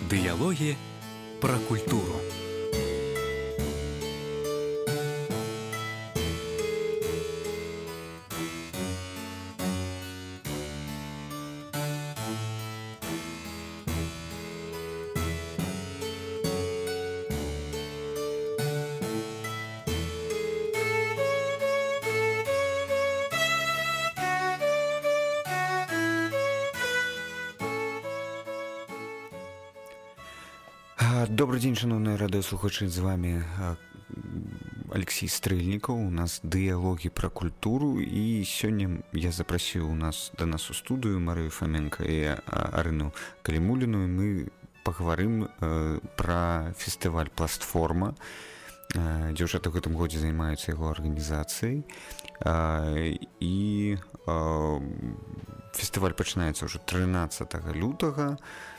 Дыялогі пра культуру. Добрый день, шановные радыёслухачы, з вами Алексей Стрэльнікаў. У нас дыялогі пра культуру, і сёння я запрасіў да нас у студыю Марыю Фоменко і Арыну Калімуліну, і мы пагаварым пра фестываль «Пластформа». Дзяўчаты ў гэтым годзе займаюцца яго арганізацыяй, і фестываль пачынаецца ўжо 13 лютага.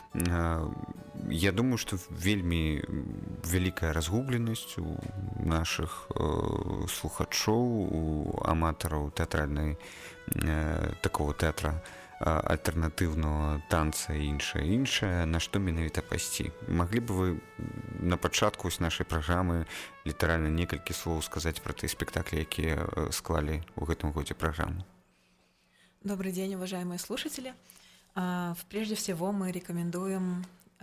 Я думаю, што вельмі вялікая разгубленасць у нашых слухачоў, у аматараў тэатральнай такого тэатра альтэрнатыўнага танца і іншае, на што менавіта пайсці. Маглі б вы на пачатку нашай праграмы літаральна некалькі слоў сказаць пра тыя спектаклі, якія склалі ў гэтым годзе праграму? Добрый день, уважаемые слушатели. Прежде всего мы рекомендуем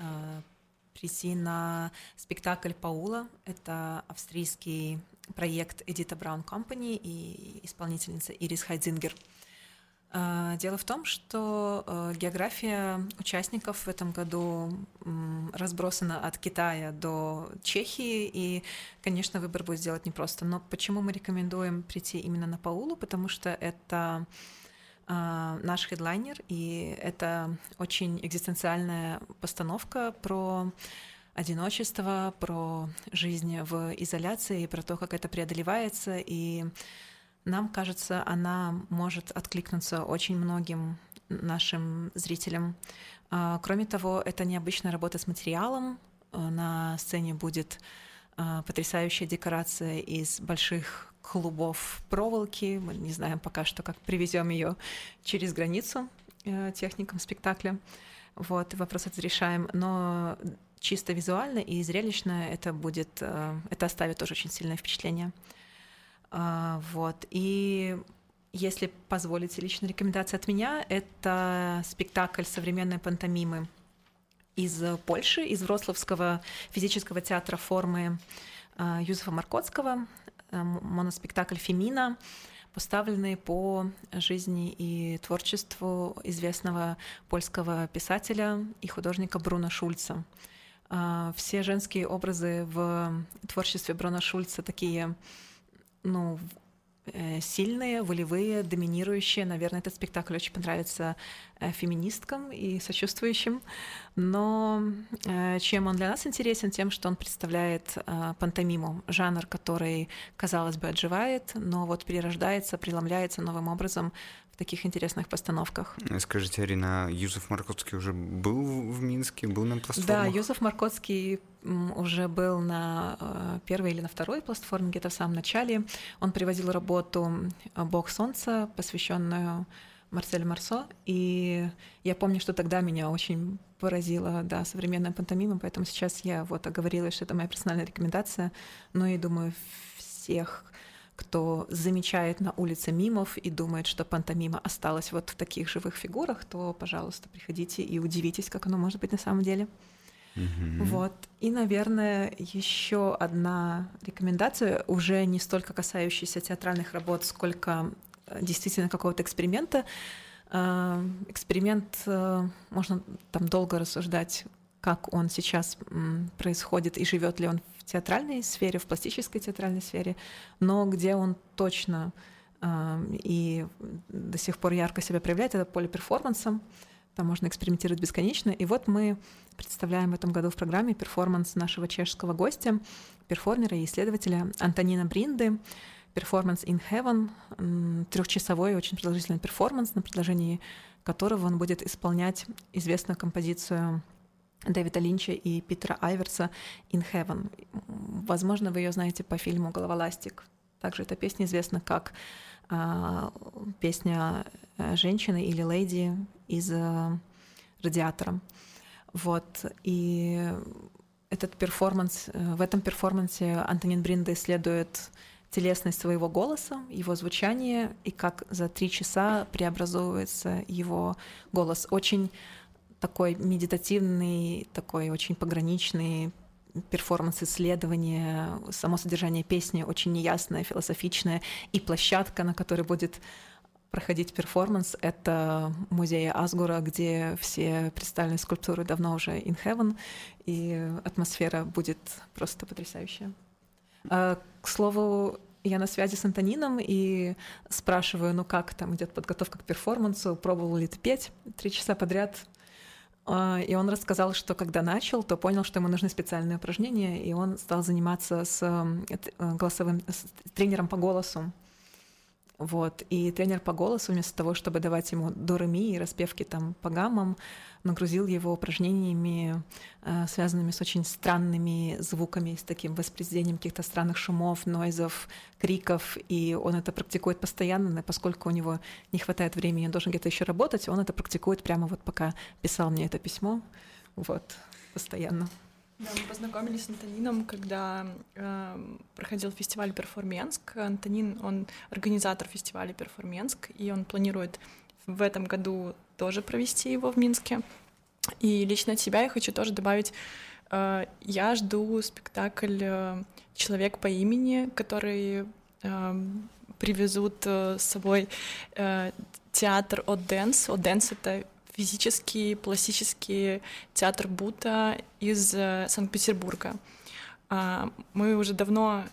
прийти на спектакль «Паула». Это австрийский проект Эдита Браун Компани и исполнительница Ирис Хайдзингер. Дело в том, что география участников в этом году разбросана от Китая до Чехии, и, конечно, выбор будет сделать непросто. Но почему мы рекомендуем прийти именно на «Паулу»? Потому что это наш хедлайнер, и это очень экзистенциальная постановка про одиночество, про жизнь в изоляции, про то, как это преодолевается, и нам кажется, она может откликнуться очень многим нашим зрителям. Кроме того, это необычная работа с материалом. На сцене будет потрясающая декорация из больших клубов проволоки. Мы не знаем пока что, как привезем ее через границу техникам спектакля. Вот, вопрос разрешаем. Но чисто визуально и зрелищно это оставит тоже очень сильное впечатление. Вот. И если позволите, личная рекомендация от меня — это спектакль современной пантомимы из Польши, из Вроцлавского физического театра формы Юзефа Маркоцкого, моноспектакль «Фемина», поставленный по жизни и творчеству известного польского писателя и художника Бруно Шульца. Все женские образы в творчестве Бруно Шульца такие, сильные, волевые, доминирующие. Наверное, этот спектакль очень понравится феминисткам и сочувствующим. Но чем он для нас интересен? Тем, что он представляет пантомиму, жанр, который, казалось бы, отживает, но вот перерождается, преломляется новым образом в таких интересных постановках. Скажите, Арина, Юзеф Маркоцкий уже был в Минске, был на платформах? Да, Юзеф Маркоцкий уже был на первой или на второй платформе, где-то в самом начале. Он привозил работу «Бог солнца», посвященную Марселю Марсо, и я помню, что тогда меня очень поразила, современная пантомима, поэтому сейчас я оговорилась, что это моя персональная рекомендация, и думаю, всех, кто замечает на улице мимов и думает, что пантомима осталась в таких живых фигурах, то, пожалуйста, приходите и удивитесь, как оно может быть на самом деле. Вот. И, наверное, еще одна рекомендация, уже не столько касающаяся театральных работ, сколько действительно какого-то эксперимента. Эксперимент, можно там долго рассуждать, как он сейчас происходит и живет ли он в театральной сфере, в пластической театральной сфере, но где он точно и до сих пор ярко себя проявляет, это поле перформанса. Там можно экспериментировать бесконечно. И вот мы представляем в этом году в программе перформанс нашего чешского гостя, перформера и исследователя Антонина Бринды, перформанс «In Heaven», 3-часовой очень продолжительный перформанс, на продолжении которого он будет исполнять известную композицию Дэвида Линча и Питера Айверса «In Heaven». Возможно, вы ее знаете по фильму «Головоластик». Также эта песня известна как песня женщины или леди из «Радиатора». Вот. И этот перформанс, в этом перформансе Антонин Бринда исследует телесность своего голоса, его звучание, и как за 3 часа преобразовывается его голос. Очень такой медитативный, такой очень пограничный перформанс исследования, само содержание песни очень неясное, философичное, и площадка, на которой будет проходить перформанс, это музей Асгура, где все представленные скульптуры давно уже in heaven, и атмосфера будет просто потрясающая. К слову, я на связи с Антонином и спрашиваю, ну как там идет подготовка к перформансу, пробовал ли ты петь 3 часа подряд? И он рассказал, что когда начал, то понял, что ему нужны специальные упражнения, и он стал заниматься с тренером по голосу. Вот. И тренер по голосу, вместо того, чтобы давать ему до ре ми и распевки там по гаммам, нагрузил его упражнениями, связанными с очень странными звуками, с таким воспроизведением каких-то странных шумов, нойзов, криков. И он это практикует постоянно, поскольку у него не хватает времени, он должен где-то еще работать, он это практикует прямо вот пока писал мне это письмо. Вот, постоянно. Да, мы познакомились с Антонином, когда проходил фестиваль «Перформенск». Антонин, он организатор фестиваля «Перформенск», и он планирует в этом году тоже провести его в Минске. И лично от себя я хочу тоже добавить, я жду спектакль «Человек по имени», который привезут с собой театр «От-Дэнс». «От-Дэнс» — это физический, пластический театр Бута из Санкт-Петербурга. Мы уже давно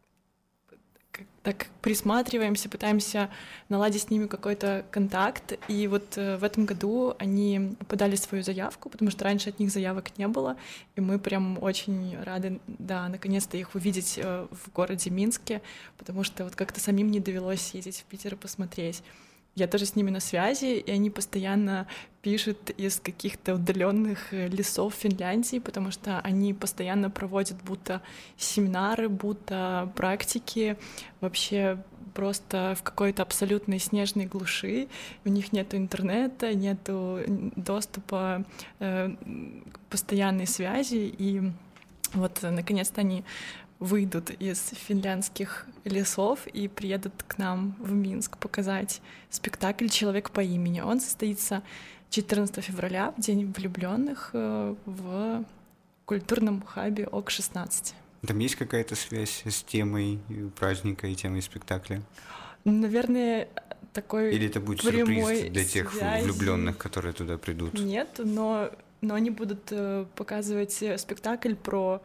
так присматриваемся, пытаемся наладить с ними какой-то контакт. И вот в этом году они подали свою заявку, потому что раньше от них заявок не было. И мы прям очень рады, да, наконец-то их увидеть в городе Минске, потому что вот как-то самим не довелось ездить в Питер и посмотреть. Я тоже с ними на связи, и они постоянно пишут из каких-то удаленных лесов Финляндии, потому что они постоянно проводят будто семинары, будто практики, вообще просто в какой-то абсолютной снежной глуши. У них нету интернета, нету доступа к постоянной связи, и вот наконец-то они выйдут из финляндских лесов и приедут к нам в Минск показать спектакль «Человек по имени». Он состоится 14 февраля, в День влюбленных, в культурном хабе ОК-16. Там есть какая-то связь с темой праздника и темой спектакля? Наверное, такой или это будет сюрприз для тех влюбленных, которые туда придут? Нет, но они будут показывать спектакль про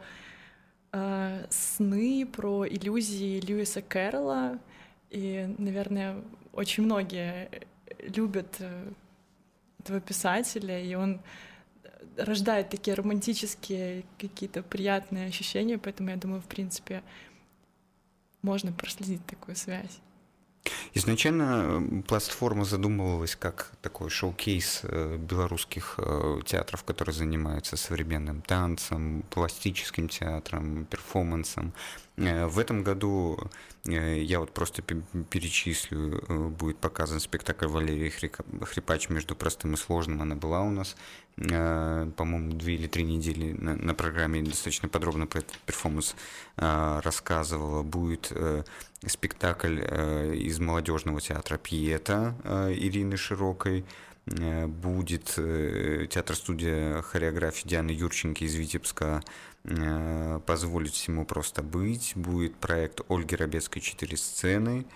сны, про иллюзии Льюиса Кэрролла, и, наверное, очень многие любят этого писателя, и он рождает такие романтические какие-то приятные ощущения, поэтому я думаю, в принципе, можно проследить такую связь. Изначально платформа задумывалась как такой шоу-кейс белорусских театров, которые занимаются современным танцем, пластическим театром, перформансом. В этом году, я вот просто перечислю, будет показан спектакль Валерии Хрипач «Между простым и сложным». Она была у нас, по-моему, 2 или 3 недели на программе, достаточно подробно про этот перформанс рассказывала. Будет спектакль из молодежного театра «Пьета» Ирины Широкой. Будет театр-студия хореографии Дианы Юрченко из Витебска «Позволить всему просто быть». Будет проект Ольги Робецкой «4 сцены».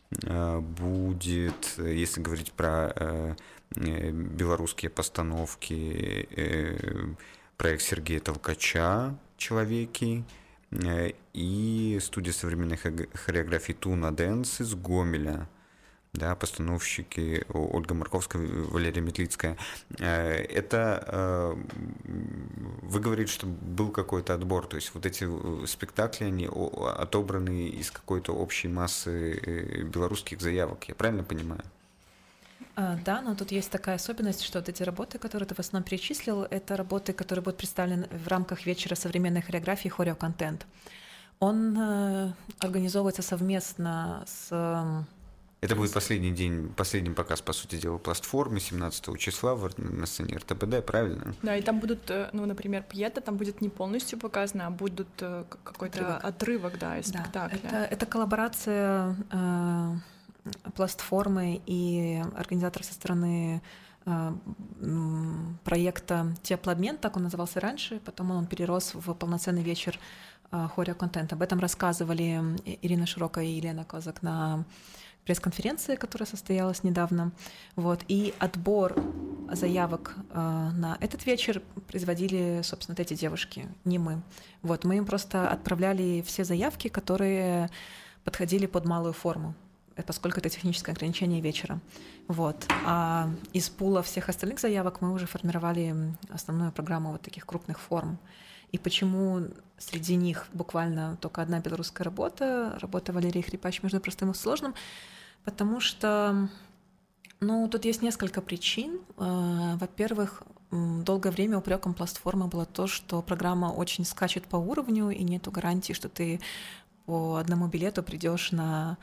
Будет, если говорить про белорусские постановки, проект Сергея Толкача «Человеки» и студия современной хореографии «Туна Дэнс» из Гомеля. Да, постановщики Ольга Марковская, Валерия Метлицкая. Это вы говорите, что был какой-то отбор, то есть вот эти спектакли, они отобраны из какой-то общей массы белорусских заявок, я правильно понимаю? Да, но тут есть такая особенность, что вот эти работы, которые ты в основном перечислил, это работы, которые будут представлены в рамках вечера современной хореографии «Хореоконтент». Он организовывается совместно с Это будет последний показ, по сути дела, платформы 17 числа на сцене РТПД, правильно? Да, и там будут, ну, например, пьета, там будет не полностью показана, а будут какой-то отрывок, да, из спектакля. Это коллаборация платформы и организатора со стороны проекта «Теплообмен», так он назывался раньше, потом он перерос в полноценный вечер хореоконтента. Об этом рассказывали Ирина Широкая и Елена Козак на пресс-конференции, которая состоялась недавно. Вот. И отбор заявок на этот вечер производили, собственно, эти девушки, не мы. Вот. Мы им просто отправляли все заявки, которые подходили под малую форму, поскольку это техническое ограничение вечера. Вот. А из пула всех остальных заявок мы уже формировали основную программу вот таких крупных форм. И почему среди них буквально только одна белорусская работа Валерии Хрипач «Между простым и сложным», потому что, ну, тут есть несколько причин. Во-первых, долгое время упреком платформы было то, что программа очень скачет по уровню, и нету гарантии, что ты по одному билету придешь на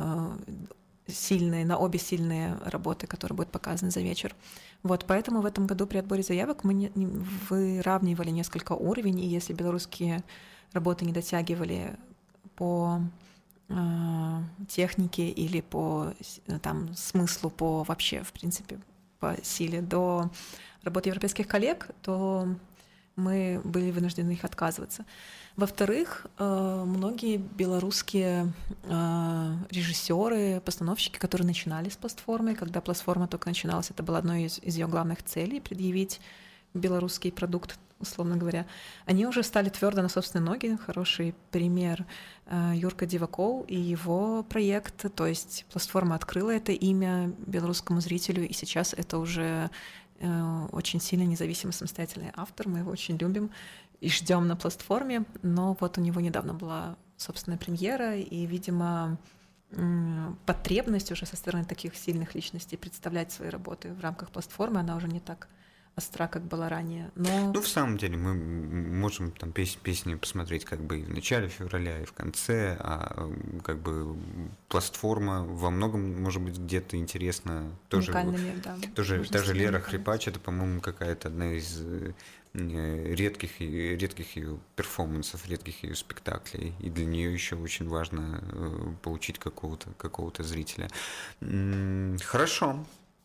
обе сильные работы, которые будут показаны за вечер. Вот, поэтому в этом году при отборе заявок мы выравнивали несколько уровней, и если белорусские работы не дотягивали по технике или по там, смыслу, по вообще, в принципе, по силе до работы европейских коллег, то мы были вынуждены их отказываться. Во-вторых, многие белорусские режиссеры, постановщики, которые начинали с платформы, когда платформа только начиналась, это было одной из ее главных целей — предъявить белорусский продукт, условно говоря, они уже стали твердо на собственные ноги. Хороший пример Юрка Диваков и его проект, то есть платформа открыла это имя белорусскому зрителю, и сейчас это уже очень сильно независимый самостоятельный автор, мы его очень любим и ждем на платформе, но вот у него недавно была собственная премьера, и, видимо, потребность уже со стороны таких сильных личностей представлять свои работы в рамках платформы, она уже не так остра, как была ранее. Но... Ну, в самом деле, мы можем там песни посмотреть как бы и в начале февраля, и в конце, а как бы платформа во многом, может быть, где-то интересна. Тоже, да, даже Лера Хрипач, это, по-моему, какая-то одна из редких ее перформансов, редких ее спектаклей, и для нее еще очень важно получить какого-то зрителя. Хорошо.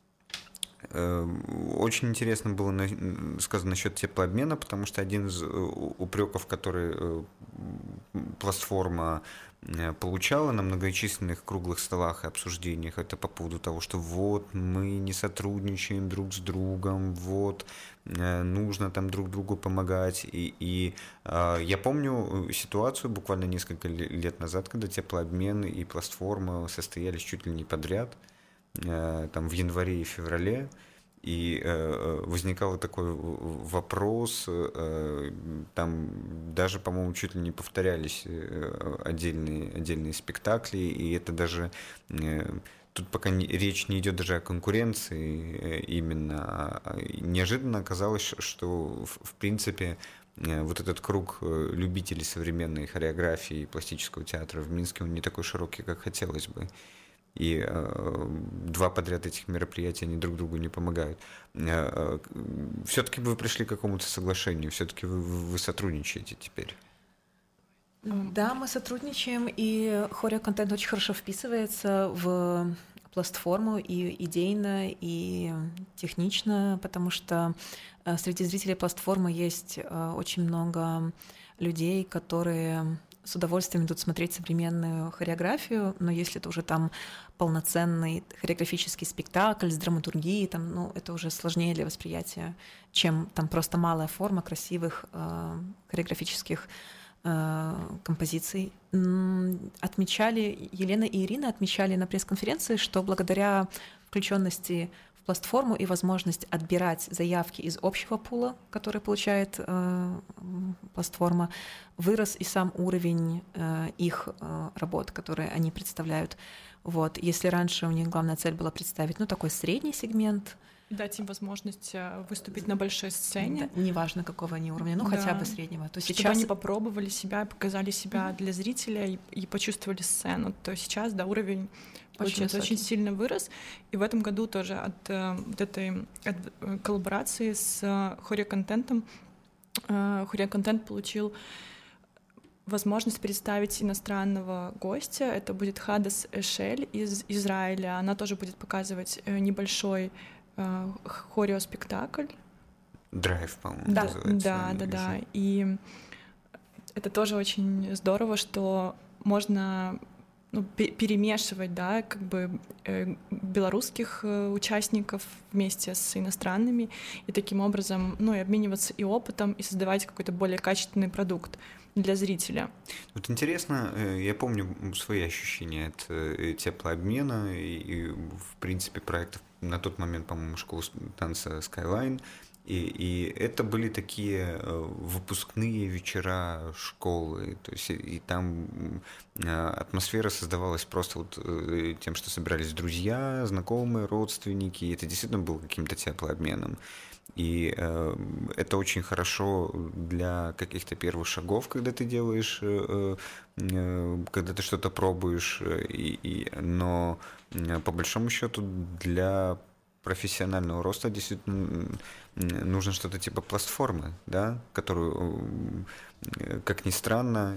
Очень интересно было сказано насчет теплообмена, потому что один из упреков, который платформа получала на многочисленных круглых столах и обсуждениях, это по поводу того, что вот мы не сотрудничаем друг с другом, вот нужно там друг другу помогать. И я помню ситуацию буквально несколько лет назад, когда теплообмен и платформа состоялись чуть ли не подряд, там в январе и феврале, и возникал такой вопрос, там даже, по-моему, чуть ли не повторялись отдельные спектакли, и это даже тут пока речь не идет даже о конкуренции именно, неожиданно оказалось, что в принципе вот этот круг любителей современной хореографии и пластического театра в Минске, он не такой широкий, как хотелось бы. И два подряд этих мероприятий, они друг другу не помогают. Все-таки вы пришли к какому-то соглашению, все-таки вы сотрудничаете теперь. Да, мы сотрудничаем, и хореоконтент очень хорошо вписывается в платформу и идейно, и технично, потому что среди зрителей платформы есть очень много людей, которые с удовольствием идут смотреть современную хореографию, но если это уже там полноценный хореографический спектакль с драматургией, там, ну, это уже сложнее для восприятия, чем там просто малая форма красивых хореографических композиций. Отмечали, Елена и Ирина отмечали на пресс-конференции, что благодаря включенности в платформу и возможность отбирать заявки из общего пула, который получает платформа, вырос и сам уровень их работ, которые они представляют. Вот. Если раньше у них главная цель была представить, ну, такой средний сегмент Дать им возможность выступить на большой сцене. Да, неважно, какого они уровня, ну, хотя бы среднего. То сейчас... Чтобы они попробовали себя, показали себя для зрителя и почувствовали сцену. То сейчас, да, уровень очень сильно вырос. И в этом году тоже от этой коллаборации с Хория-контентом Хория-контент получил возможность представить иностранного гостя. Это будет Хадас Эшель из Израиля. Она тоже будет показывать небольшой хореоспектакль. Драйв, по-моему, да, называется. Да. И это тоже очень здорово, что можно перемешивать, да, как бы белорусских участников вместе с иностранными, и таким образом, и обмениваться и опытом, и создавать какой-то более качественный продукт для зрителя. Вот интересно, я помню свои ощущения от теплообмена и в принципе, проектов на тот момент, по-моему, школы танца Skyline. И это были такие выпускные вечера школы, то есть и там атмосфера создавалась просто вот тем, что собирались друзья, знакомые, родственники, и это действительно было каким-то теплообменом. И это очень хорошо для каких-то первых шагов, когда ты делаешь, когда ты что-то пробуешь, но по большому счету для профессионального роста действительно нужно что-то типа платформы, да, которую, как ни странно,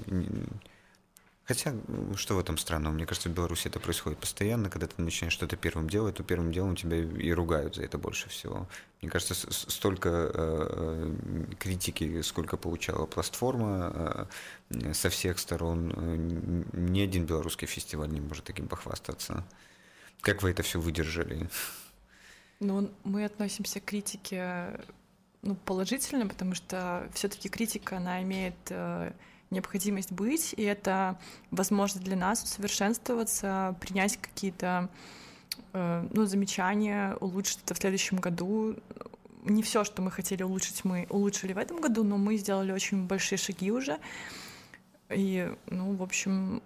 хотя что в этом странного? Мне кажется, в Беларуси это происходит постоянно, когда ты начинаешь что-то первым делать, то первым делом тебя и ругают за это больше всего. Мне кажется, столько критики, сколько получала платформа со всех сторон, ни один белорусский фестиваль не может таким похвастаться. Как вы это все выдержали? Мы относимся к критике положительно, потому что все-таки критика, она имеет необходимость быть, и это возможность для нас усовершенствоваться, принять какие-то замечания, улучшить это в следующем году. Не все, что мы хотели улучшить, мы улучшили в этом году, но мы сделали очень большие шаги уже. И, в общем,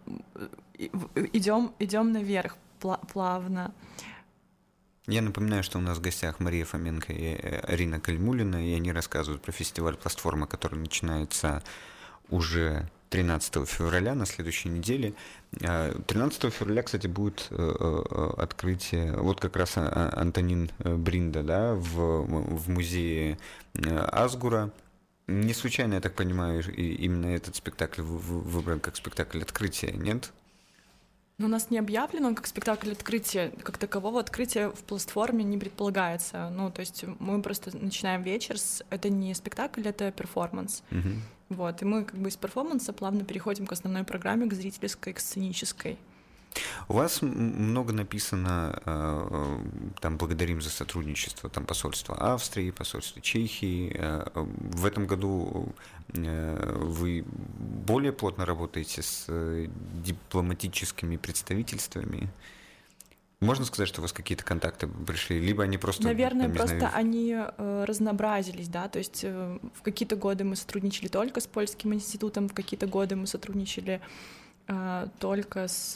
идем наверх плавно. Я напоминаю, что у нас в гостях Мария Фоменко и Арина Кальмулина, и они рассказывают про фестиваль «Платформа», который начинается уже 13 февраля, на следующей неделе. 13 февраля, кстати, будет открытие, вот как раз Антонин Бринда, да, в музее Азгура. Не случайно, я так понимаю, именно этот спектакль выбран как спектакль открытия, нет? Но у нас не объявлено как спектакль открытия, как такового открытия в платформе не предполагается. То есть мы просто начинаем вечер, это не спектакль, это перформанс. Вот, и мы как бы из перформанса плавно переходим к основной программе, к зрительской, к сценической. У вас много написано, там, благодарим за сотрудничество, там, посольство Австрии, посольство Чехии. В этом году вы более плотно работаете с дипломатическими представительствами? Можно сказать, что у вас какие-то контакты пришли, либо они просто... Наверное, просто они разнообразились, да, то есть в какие-то годы мы сотрудничали только с Польским институтом, в какие-то годы мы сотрудничали только с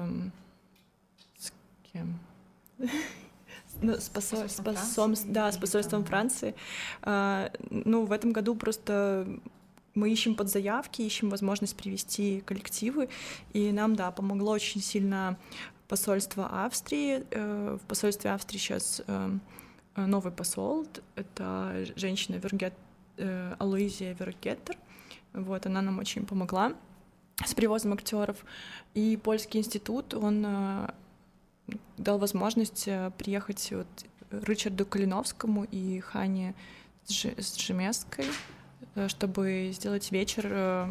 кем? С посольством Франции. В этом году просто мы ищем подзаявки, ищем возможность привести коллективы, и нам, помогло очень сильно посольство Австрии. В посольстве Австрии сейчас новый посол, это женщина Алоизия Вергеттер. Вот, она нам очень помогла с привозом актеров. И Польский институт, он дал возможность приехать Ричарду Калиновскому и Хане Сжемецкой, чтобы сделать вечер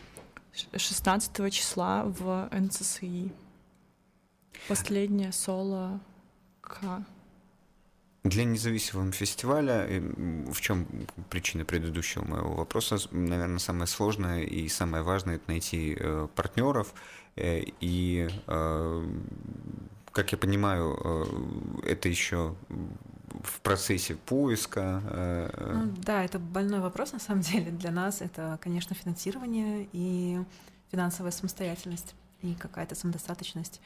16 числа в НЦСИ. Последнее соло К. Для независимого фестиваля, в чем причина предыдущего моего вопроса, наверное, самое сложное и самое важное — это найти партнеров. И, как я понимаю, это еще в процессе поиска. Да, это больной вопрос на самом деле для нас. Это, конечно, финансирование и финансовая самостоятельность и какая-то самодостаточность.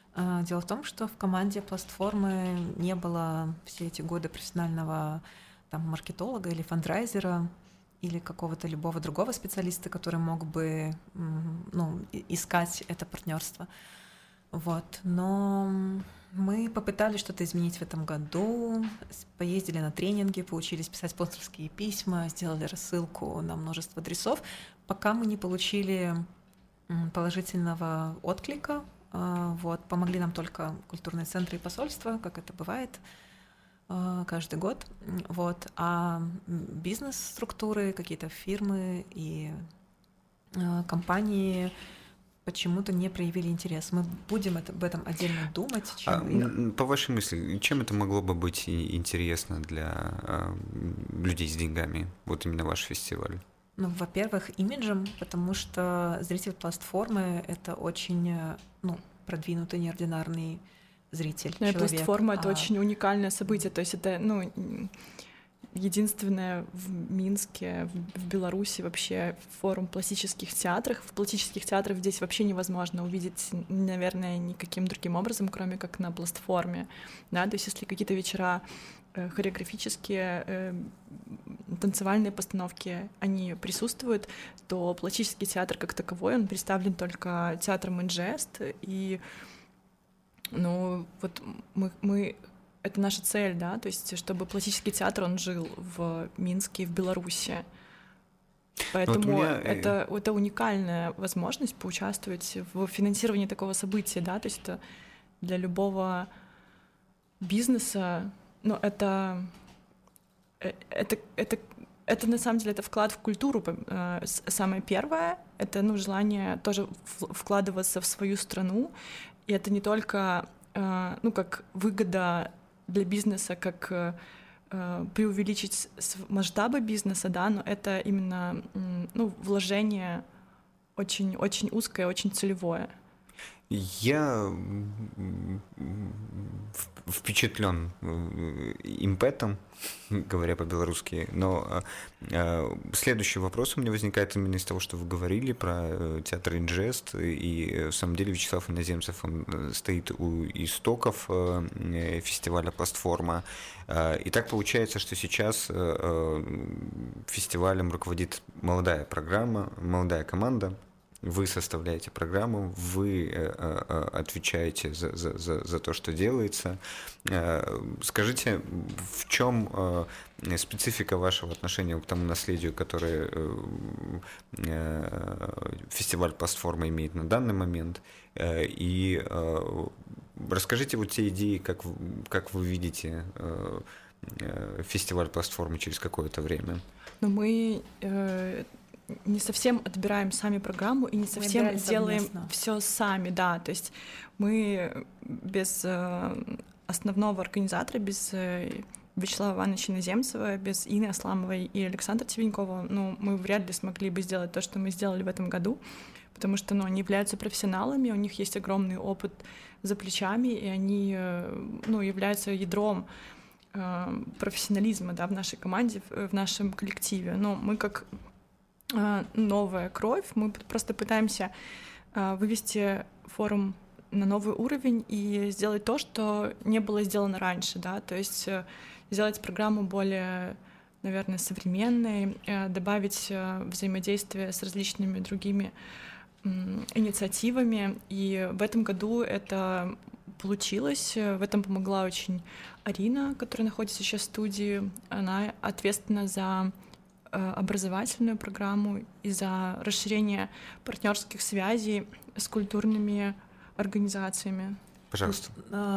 Дело в том, что в команде платформы не было все эти годы профессионального там, маркетолога или фандрайзера или какого-то любого другого специалиста, который мог бы искать это партнерство. Вот. Но мы попытались что-то изменить в этом году, поездили на тренинги, поучились писать спонсорские письма, сделали рассылку на множество адресов, пока мы не получили положительного отклика. Вот. Помогли нам только культурные центры и посольства, как это бывает каждый год. Вот. А бизнес-структуры, какие-то фирмы и компании почему-то не проявили интерес. Мы будем об этом отдельно думать. По вашей мысли, чем это могло бы быть интересно для людей с деньгами, вот именно ваш фестиваль? Ну, во-первых, имиджем, потому что зритель платформы — это очень продвинутый, неординарный зритель, человек. Платформа — это очень уникальное событие, то есть это единственное в Минске, в Беларуси вообще форум пластических театров. В пластических театрах здесь вообще невозможно увидеть, наверное, никаким другим образом, кроме как на платформе. Да? То есть если какие-то вечера хореографические, танцевальные постановки, они присутствуют, то пластический театр как таковой, он представлен только театром «Инжест», и вот мы это наша цель, да, то есть чтобы пластический театр, он жил в Минске и в Беларуси. Поэтому это уникальная возможность поучаствовать в финансировании такого события, да, то есть это для любого бизнеса, это на самом деле это вклад в культуру. Самое первое — это желание тоже вкладываться в свою страну, и это не только как выгода для бизнеса, как преувеличить масштабы бизнеса, да, но это именно вложение очень узкое, очень целевое. Я впечатлен импетом, говоря по-белорусски, но следующий вопрос у меня возникает именно из того, что вы говорили про театр «Инжест», и в самом деле Вячеслав Иноземцев, он стоит у истоков фестиваля «Платформа», и так получается, что сейчас фестивалем руководит молодая программа, молодая команда. Вы составляете программу, вы отвечаете за то, что делается. Скажите, в чем специфика вашего отношения к тому наследию, которое фестиваль «Платформа» имеет на данный момент? И расскажите вот те идеи, как вы видите фестиваль «Платформы» через какое-то время. Мы не совсем отбираем сами программу и не совсем делаем все сами, да, то есть мы без основного организатора, без Вячеслава Ивановича Иноземцева, без Инны Асламовой и Александра Тивенькова, мы вряд ли смогли бы сделать то, что мы сделали в этом году, потому что они являются профессионалами, у них есть огромный опыт за плечами, и они являются ядром профессионализма, да, в нашей команде, в нашем коллективе. Но мы как новая кровь, мы просто пытаемся вывести форум на новый уровень и сделать то, что не было сделано раньше, да, то есть сделать программу более, наверное, современной, добавить взаимодействие с различными другими инициативами, и в этом году это получилось, в этом помогла очень Арина, которая находится сейчас в студии, она ответственна за образовательную программу и за расширение партнерских связей с культурными организациями. Пожалуйста.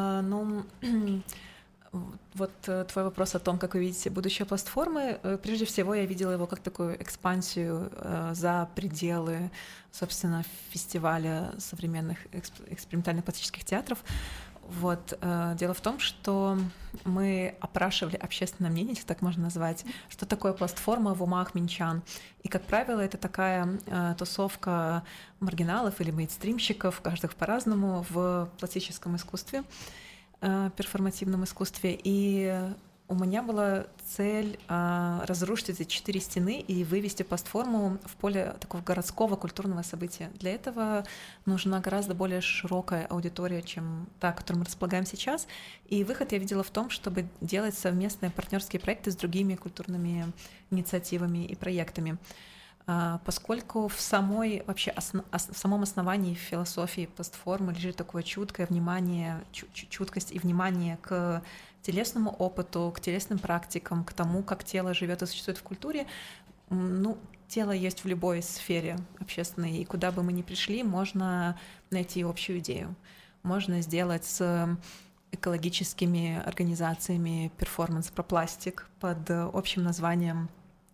Вот твой вопрос о том, как вы видите будущее платформы. Прежде всего, я видела его как такую экспансию за пределы, собственно, фестиваля современных экспериментальных пластических театров. Вот. Дело в том, что мы опрашивали общественное мнение, если так можно назвать, что такое платформа в умах минчан. И, как правило, это такая тусовка маргиналов или мейнстримщиков, каждых по-разному, в пластическом искусстве, перформативном искусстве. И У меня была цель разрушить эти 4 стены и вывести платформу в поле такого городского культурного события. Для этого нужна гораздо более широкая аудитория, чем та, которой мы располагаем сейчас. И выход я видела в том, чтобы делать совместные партнерские проекты с другими культурными инициативами и проектами. Поскольку в самой вообще в самом основании философии платформы лежит такое чуткое внимание, чуткость и внимание к телесному опыту, к телесным практикам, к тому, как тело живет и существует в культуре. Ну, тело есть в любой сфере общественной, и куда бы мы ни пришли, можно найти общую идею. Можно сделать с экологическими организациями перформанс про пластик под общим названием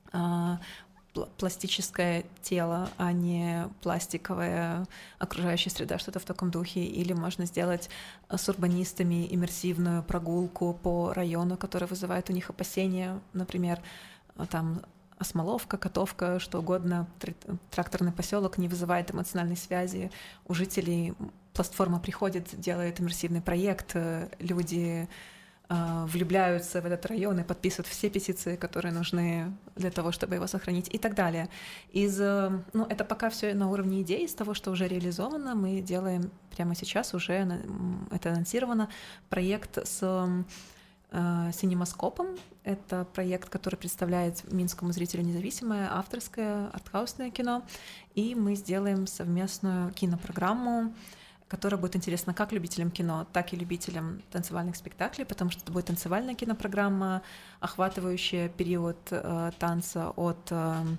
пластическое тело, а не пластиковая окружающая среда, что-то в таком духе. Или можно сделать с урбанистами иммерсивную прогулку по району, которая вызывает у них опасения, например, там Осмоловка, Котовка, что угодно, тракторный поселок не вызывает эмоциональной связи. У жителей платформа приходит, делает иммерсивный проект, люди влюбляются в этот район и подписывают все петиции, которые нужны для того, чтобы его сохранить, и так далее. Это пока все на уровне идей, из того, что уже реализовано. Мы делаем прямо сейчас, уже это анонсировано, проект с синемаскопом. Это проект, который представляет минскому зрителю независимое, авторское, артхаусное кино. И мы сделаем совместную кинопрограмму, которая будет интересна как любителям кино, так и любителям танцевальных спектаклей, потому что это будет танцевальная кинопрограмма, охватывающая период танца от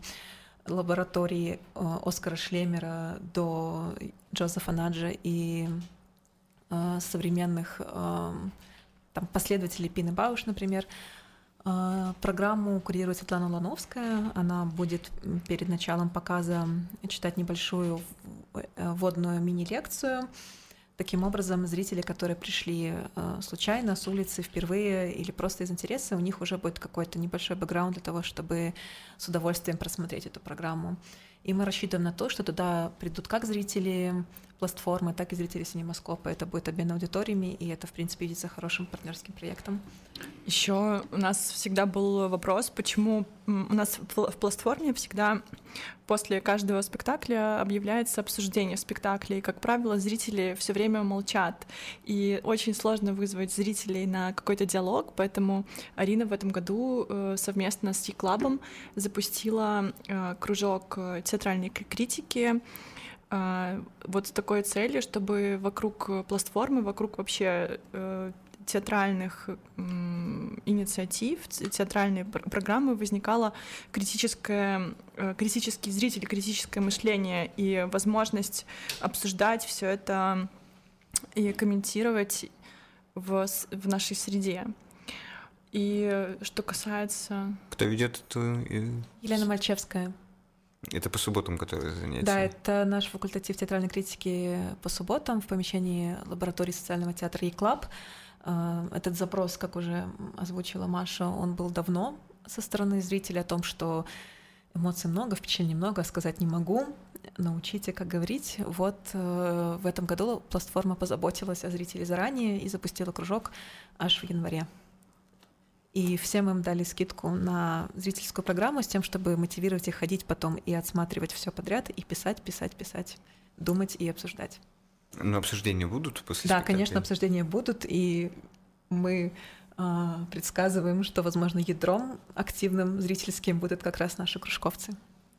лаборатории Оскара Шлемера до Джозефа Наджа и современных последователей Пины Бауш, например. Программу курирует Светлана Лановская. Она будет перед началом показа читать небольшую вводную мини-лекцию. Таким образом, зрители, которые пришли случайно с улицы впервые или просто из интереса, у них уже будет какой-то небольшой бэкграунд для того, чтобы с удовольствием просмотреть эту программу. И мы рассчитываем на то, что туда придут как зрители платформы, так и зрители синемаскопа. Это будет обмен аудиториями, и это, в принципе, видится хорошим партнерским проектом. Еще у нас всегда был вопрос, почему у нас в платформе всегда после каждого спектакля объявляется обсуждение спектакля, и, как правило, зрители все время молчат, и очень сложно вызвать зрителей на какой-то диалог, поэтому Арина в этом году совместно с Е-клабом запустила кружок театральной критики, вот с такой целью, чтобы вокруг платформы, вокруг вообще театральных инициатив, театральной программы возникало критический зритель, критическое мышление и возможность обсуждать все это и комментировать в нашей среде. И что касается... Кто ведет эту... Елена Мальчевская. Это по субботам, которые занятия? Да, это наш факультатив театральной критики по субботам в помещении лаборатории социального театра Е-клаб. Этот запрос, как уже озвучила Маша, он был давно со стороны зрителей о том, что эмоций много, впечатлений много, сказать не могу, научите, как говорить. Вот в этом году платформа позаботилась о зрителе заранее и запустила кружок аж в январе. И всем им дали скидку на зрительскую программу с тем, чтобы мотивировать их ходить потом и отсматривать все подряд, и писать, думать и обсуждать. Но обсуждения будут после Да, спектакля? Конечно, обсуждения будут, и мы предсказываем, что, возможно, ядром активным зрительским будут как раз наши кружковцы.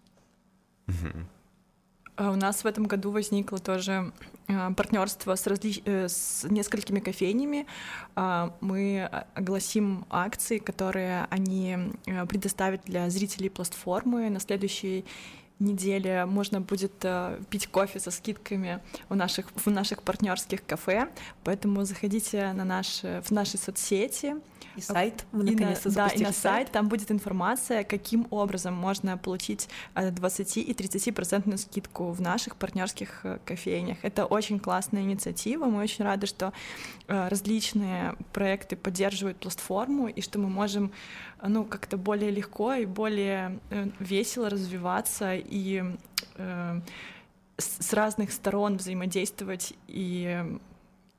У нас в этом году возникло тоже партнерство с несколькими кофейнями. Мы огласим акции, которые они предоставят для зрителей платформы. На следующей неделе можно будет пить кофе со скидками в наших партнерских кафе, поэтому заходите в наши соцсети. И сайт. Мы наконец-то запустили и на сайт. Там будет информация, каким образом можно получить 20 и 30% скидку в наших партнерских кофейнях. Это очень классная инициатива. Мы очень рады, что различные проекты поддерживают платформу, и что мы можем как-то более легко и более весело развиваться и с разных сторон взаимодействовать и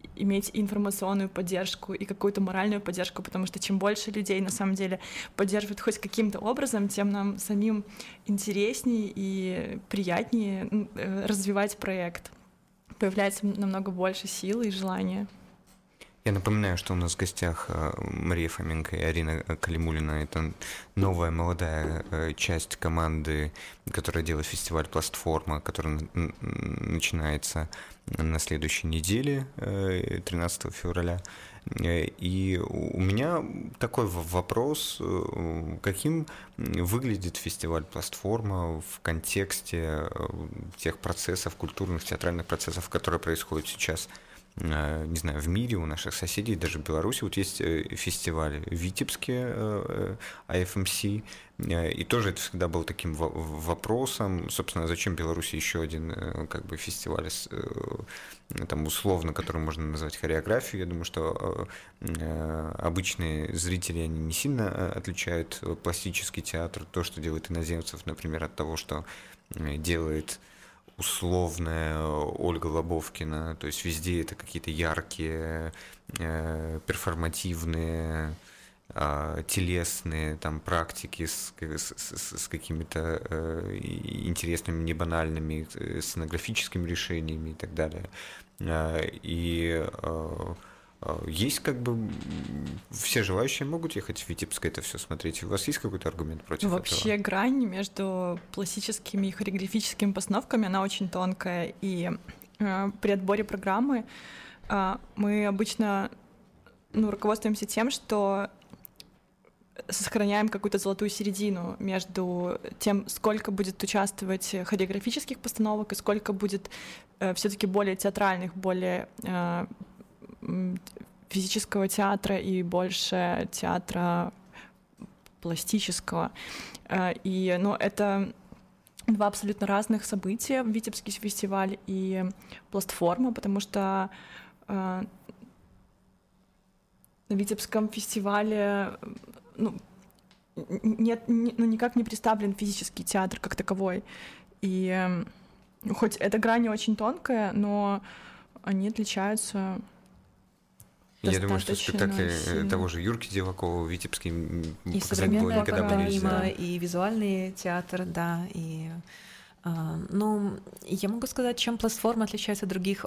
иметь информационную поддержку и какую-то моральную поддержку, потому что чем больше людей на самом деле поддерживают хоть каким-то образом, тем нам самим интереснее и приятнее развивать проект. Появляется намного больше силы и желания. Я напоминаю, что у нас в гостях Мария Фоменко и Арина Калимулина. Это новая молодая часть команды, которая делает фестиваль «Пластформа», который начинается на следующей неделе, 13 февраля. И у меня такой вопрос: каким выглядит фестиваль «Пластформа» в контексте тех процессов, культурных, театральных процессов, которые происходят сейчас, не знаю, в мире, у наших соседей, даже в Беларуси. Вот есть фестиваль в Витебске, IFMC, и тоже это всегда был таким вопросом, собственно, зачем Беларуси еще один как бы фестиваль, там, условно, который можно назвать хореографией. Я думаю, что обычные зрители, они не сильно отличают пластический театр, то, что делает иноземцев, например, от того, что делает условная Ольга Лобовкина. То есть везде это какие-то яркие, перформативные, телесные там практики с какими-то интересными, небанальными сценографическими решениями и так далее. И есть как бы все желающие могут ехать в Витебск это все смотреть. У вас есть какой-то аргумент против этого? Вообще грань между пластическими и хореографическими постановками, она очень тонкая. И при отборе программы мы обычно руководствуемся тем, что сохраняем какую-то золотую середину между тем, сколько будет участвовать хореографических постановок и сколько будет все-таки более театральных, более физического театра и больше театра пластического. И, это два абсолютно разных события: Витебский фестиваль и Пластформа, потому что на Витебском фестивале никак не представлен физический театр как таковой. И хоть эта грань очень тонкая, но они отличаются. Я думаю, что спектакли того же Юрки Дивакова в Витебске и современная пантомима, и визуальный театр, да, и я могу сказать, чем Пластформа отличается от других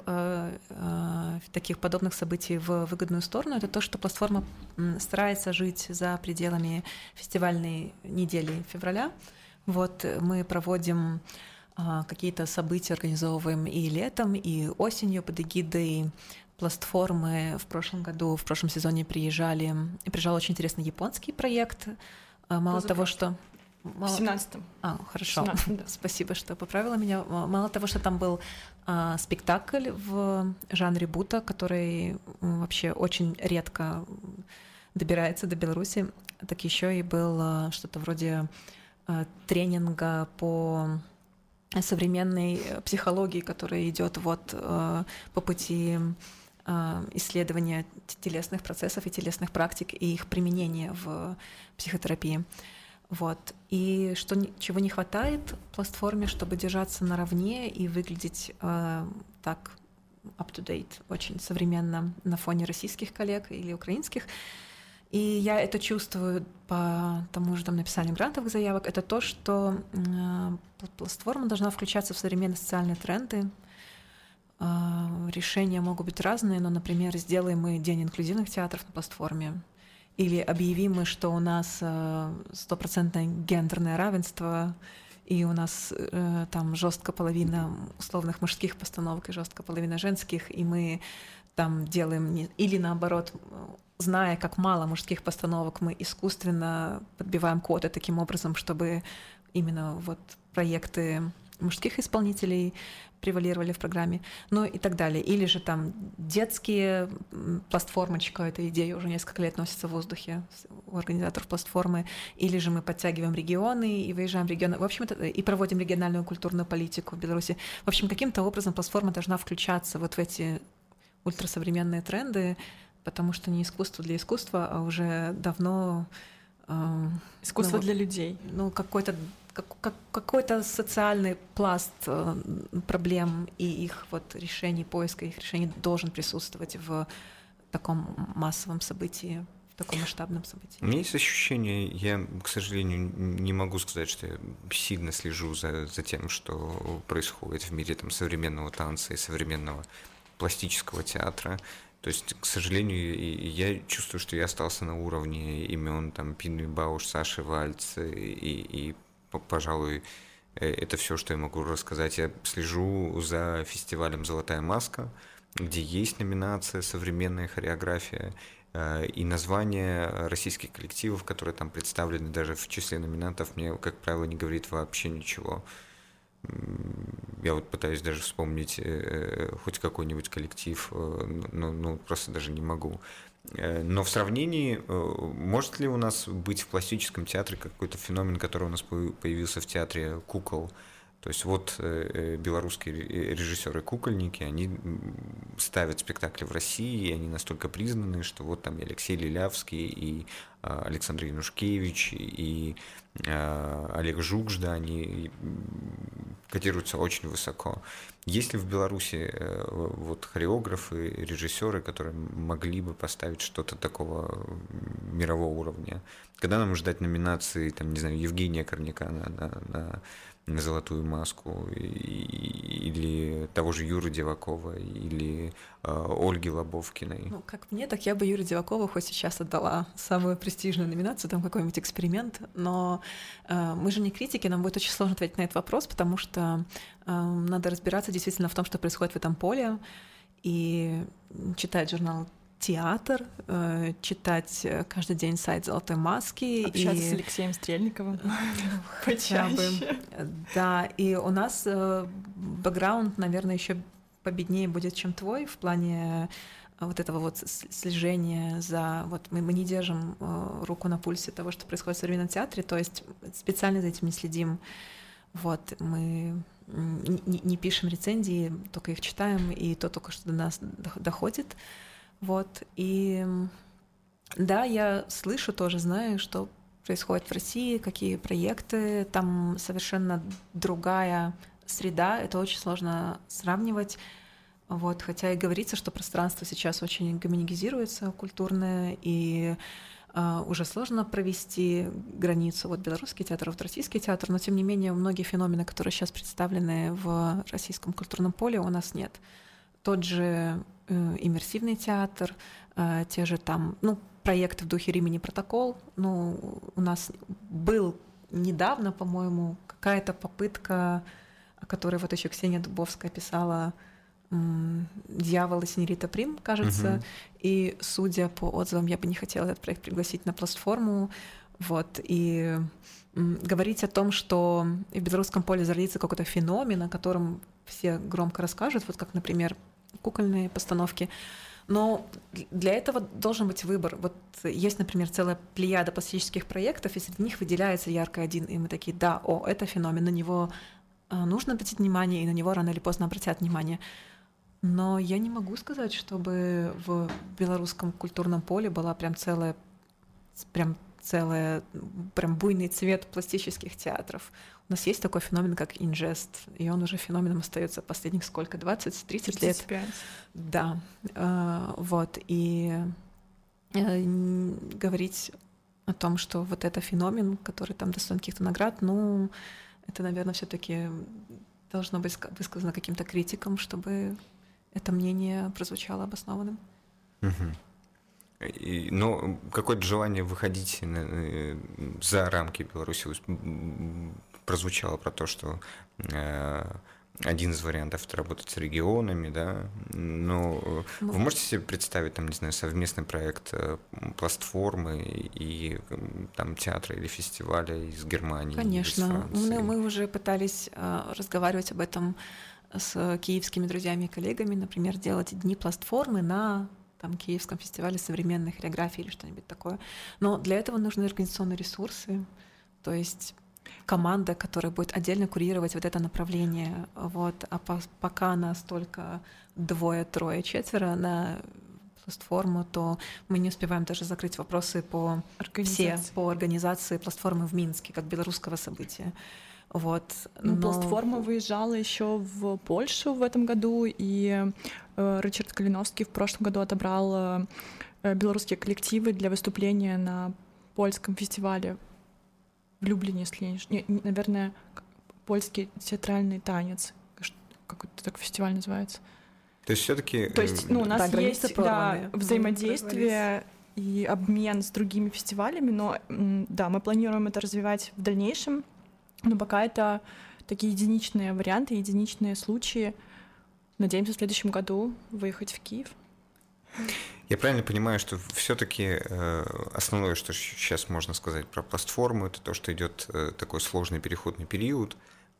таких подобных событий в выгодную сторону, это то, что Пластформа старается жить за пределами фестивальной недели февраля. Вот мы проводим какие-то события, организовываем и летом, и осенью под эгидой Пластформы. В прошлом году, в прошлом сезоне приезжал очень интересный японский проект. Мало того, что... В 17-м. Хорошо. 17-м, да. Спасибо, что поправила меня. Мало того, что там был спектакль в жанре бута, который вообще очень редко добирается до Беларуси, так еще и был что-то вроде тренинга по современной психологии, которая идет по пути исследования телесных процессов и телесных практик и их применения в психотерапии. И чего не хватает Пластформе, чтобы держаться наравне и выглядеть так up-to-date, очень современно на фоне российских коллег или украинских. И я это чувствую по тому же написанию грантовых заявок. Это то, что Пластформа должна включаться в современные социальные тренды. Решения могут быть разные, но, например, сделаем мы День инклюзивных театров на Пластформе, или объявим мы, что у нас 100% гендерное равенство, и у нас там жестко половина условных мужских постановок и жестко половина женских, и мы там делаем, или наоборот, зная, как мало мужских постановок, мы искусственно подбиваем квоты таким образом, чтобы именно проекты мужских исполнителей превалировали в программе, и так далее. Или же там детские Пластформочка, эта идея уже несколько лет носится в воздухе у организаторов Пластформы, или же мы подтягиваем регионы и выезжаем в регионы, в общем, и проводим региональную культурную политику в Беларуси. В общем, каким-то образом Пластформа должна включаться в эти ультрасовременные тренды, потому что не искусство для искусства, а уже давно... Искусство для людей. какой-то социальный пласт проблем и их вот решений, поиска их решений должен присутствовать в таком массовом событии, в таком масштабном событии. У меня есть ощущение, я, к сожалению, не могу сказать, что я сильно слежу за тем, что происходит в мире там, современного танца и современного пластического театра. То есть, к сожалению, я чувствую, что я остался на уровне имен там Пинны Бауш, Саши Вальц, и пожалуй, это все, что я могу рассказать. Я слежу за фестивалем «Золотая маска», где есть номинация «Современная хореография», и название российских коллективов, которые там представлены даже в числе номинантов, мне, как правило, не говорит вообще ничего. Я вот пытаюсь даже вспомнить хоть какой-нибудь коллектив, но просто даже не могу. Но в сравнении, может ли у нас быть в пластическом театре какой-то феномен, который у нас появился в театре кукол? То есть вот белорусские режиссеры-кукольники, они ставят спектакли в России, и они настолько признаны, что вот там и Алексей Лилявский, и Александр Янушкевич, и Олег Жукжда, они котируются очень высоко. Есть ли в Беларуси вот хореографы, режиссеры, которые могли бы поставить что-то такого мирового уровня? Когда нам ждать номинации, там, не знаю, Евгения Корняка на «Золотую маску», или того же Юры Девакова, или Ольги Лобовкиной? Ну, как мне, так я бы Юре Девакову хоть сейчас отдала самую престижную номинацию, там какой-нибудь эксперимент, но мы же не критики, нам будет очень сложно ответить на этот вопрос, потому что надо разбираться действительно в том, что происходит в этом поле, и читать журнал «Театр», читать каждый день сайт «Золотой маски». Общаться с Алексеем Стрельниковым почаще. Да, и у нас бэкграунд, наверное, еще победнее будет, чем твой, в плане вот этого вот слежения за... Вот мы не держим руку на пульсе того, что происходит в современном театре, то есть специально за этим не следим. Вот, мы не пишем рецензии, только их читаем, и то только что до нас доходит. Вот, и да, я слышу тоже, знаю, что происходит в России, какие проекты, там совершенно другая среда, это очень сложно сравнивать. Вот, хотя и говорится, что пространство сейчас очень гомогенизируется, культурное, и уже сложно провести границу. Вот белорусский театр, вот российский театр, но тем не менее многие феномены, которые сейчас представлены в российском культурном поле, у нас нет. Тот же иммерсивный театр, те же там, проекты в духе «Римини Протокол». У нас был недавно, по-моему, какая-то попытка, о которой вот еще Ксения Дубовская писала, «Дьявол и сеньорита Прим», кажется. И, судя по отзывам, я бы не хотела этот проект пригласить на платформу. Вот, и говорить о том, что в белорусском поле зародится какой-то феномен, о котором все громко расскажут, вот как, например, кукольные постановки. Но для этого должен быть выбор. Вот есть, например, целая плеяда пластических проектов, и среди них выделяется ярко один, и мы такие: да, это феномен, на него нужно обратить внимание, и на него рано или поздно обратят внимание. Но я не могу сказать, чтобы в белорусском культурном поле была прям буйный цвет пластических театров. У нас есть такой феномен, как инжест, и он уже феноменом остается последних сколько? 20-30 лет? 35. Да. Вот. И говорить о том, что вот это феномен, который там достоин каких-то наград, это, наверное, все-таки должно быть высказано каким-то критиком, чтобы это мнение прозвучало обоснованным. Но какое-то желание выходить за рамки Беларуси прозвучало про то, что один из вариантов — это работать с регионами, да, но вы можете себе представить, там, не знаю, совместный проект платформы и там театра или фестиваля из Германии? Конечно. Из Франции? Мы уже пытались разговаривать об этом с киевскими друзьями и коллегами, например, делать дни платформы на Киевском фестивале современной хореографии или что-нибудь такое. Но для этого нужны организационные ресурсы, то есть команда, которая будет отдельно курировать вот это направление. Вот. А пока нас только 2, 3, 4 на платформу, то мы не успеваем даже закрыть вопросы по организации платформы в Минске, как белорусского события. Вот. Но платформа выезжала еще в Польшу в этом году, и Ричард Калиновский в прошлом году отобрал белорусские коллективы для выступления на польском фестивале в Люблине, если наверное, польский театральный танец, какой-то так фестиваль называется. То есть все-таки... То есть, у нас есть взаимодействие и обмен с другими фестивалями, но да, мы планируем это развивать в дальнейшем, но пока это такие единичные варианты, единичные случаи. Надеемся в следующем году выехать в Киев. Я правильно понимаю, что все-таки основное, что сейчас можно сказать про платформу, это то, что идет такой сложный переходный период,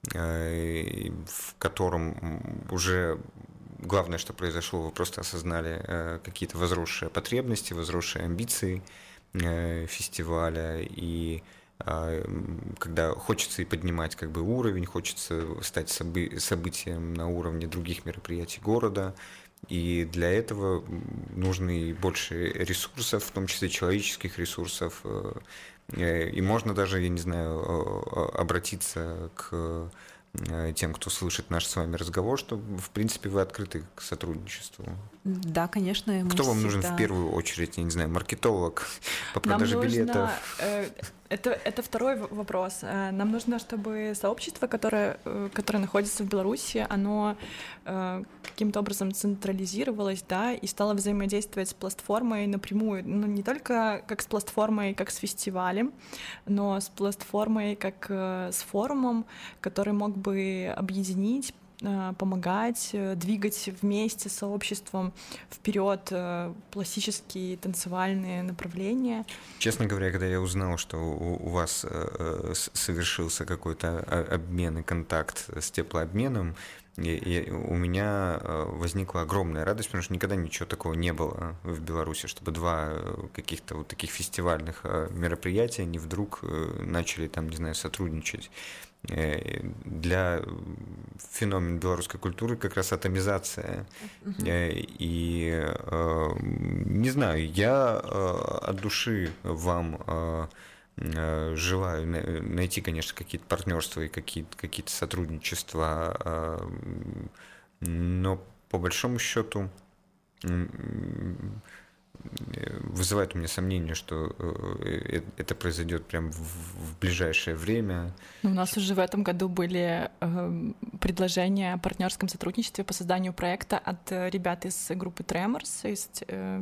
в котором уже главное, что произошло, вы просто осознали какие-то возросшие потребности, возросшие амбиции фестиваля, и когда хочется и поднимать как бы уровень, хочется стать событием на уровне других мероприятий города, и для этого нужны больше ресурсов, в том числе человеческих ресурсов, и можно даже, я не знаю, обратиться к тем, кто слышит наш с вами разговор, что, в принципе, вы открыты к сотрудничеству. Да, конечно. Кто вам нужен в первую очередь? Я не знаю, маркетолог по продаже билетов? Это второй вопрос. Нам нужно, чтобы сообщество, которое находится в Беларуси, оно каким-то образом централизировалось, да, и стало взаимодействовать с платформой напрямую. Ну, не только как с платформой, как с фестивалем, но с платформой, как с форумом, который мог бы объединить, помогать, двигать вместе с сообществом вперед пластические танцевальные направления. Честно говоря, когда я узнал, что у вас совершился какой-то обмен и контакт с теплообменом, у меня возникла огромная радость, потому что никогда ничего такого не было в Беларуси, чтобы два каких-то вот таких фестивальных мероприятия, они вдруг начали там, не знаю, сотрудничать. Для феномена белорусской культуры как раз атомизация. И не знаю, я от души вам желаю найти, конечно, какие-то партнерства и какие-то сотрудничества, но по большому счету вызывает у меня сомнение, что это произойдет прямо в ближайшее время. У нас уже в этом году были предложения о партнерском сотрудничестве по созданию проекта от ребят из группы Tremors, из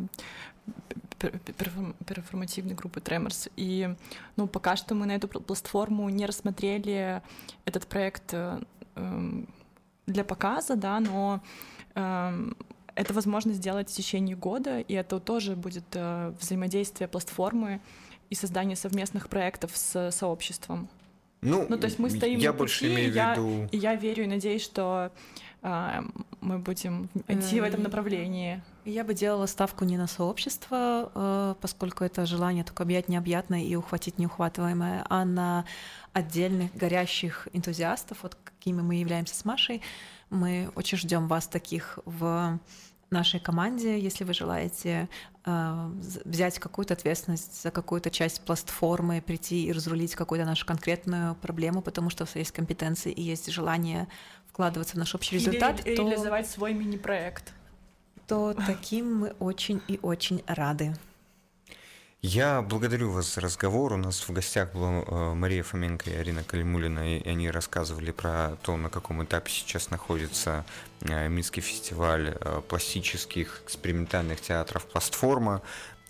перформативной группы Tremors. И пока что мы на эту платформу не рассмотрели этот проект для показа, да, но это возможно сделать в течение года, и это тоже будет взаимодействие платформы и создание совместных проектов с сообществом. То есть мы стоим я на больше пути, имею в виду... и я верю и надеюсь, что мы будем идти в этом направлении. Я бы делала ставку не на сообщество, поскольку это желание только объять необъятное и ухватить неухватываемое, а на отдельных горящих энтузиастов, вот какими мы являемся с Машей. Мы очень ждем вас таких в нашей команде, если вы желаете взять какую-то ответственность за какую-то часть платформы, прийти и разрулить какую-то нашу конкретную проблему, потому что у вас есть компетенции и есть желание вкладываться в наш общий результат. Или реализовать свой мини-проект. То таким мы очень и очень рады. Я благодарю вас за разговор. У нас в гостях была Мария Фоменко и Арина Калимулина, и они рассказывали про то, на каком этапе сейчас находится Минский фестиваль пластических экспериментальных театров «Пластформа».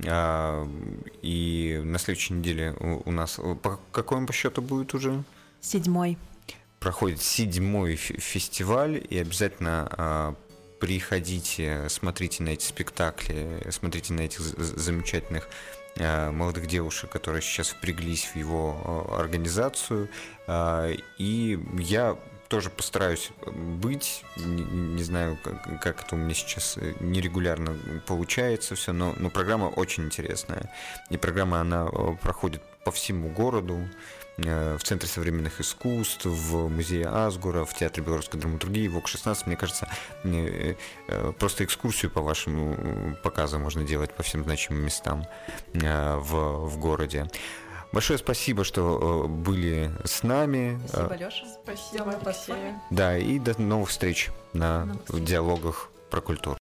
И на следующей неделе у нас... Какой он по счету будет уже? 7-й. Проходит 7-й фестиваль, и обязательно... приходите, смотрите на эти спектакли, смотрите на этих замечательных молодых девушек, которые сейчас впряглись в его организацию. И я тоже постараюсь быть. Не знаю, как это у меня сейчас нерегулярно получается все, но программа очень интересная. И программа, она проходит по всему городу, в Центре современных искусств, в музее Асгура, в Театре белорусской драматургии, в ОК-16. Мне кажется, просто экскурсию по вашему показу можно делать по всем значимым местам в городе. Большое спасибо, что были с нами. Спасибо, Лёша. Спасибо, Алексея. Да, и до новых встреч на диалогах про культуру.